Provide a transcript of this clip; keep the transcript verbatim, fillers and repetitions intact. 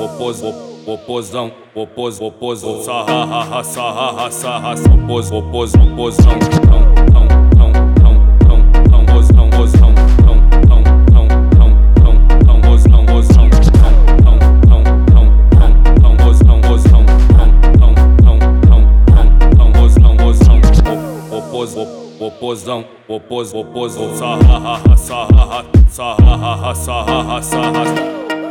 opos, opozão, opos, opos, sarra, sarra, sarra, opos, opos, opozão, tão, tão, tão, tão, tão, tão, gozão, gozão, tão, tão, tão, tão, tão, tão, gozão, gozão, tão, tão, tão, tão, tão, tão, gozão, gozão, tão, tão, tão, tão, tão, tão, gozão, gozão, opos, opozão, opos, opos, sarra, sarra, sarra, sarra, sarra.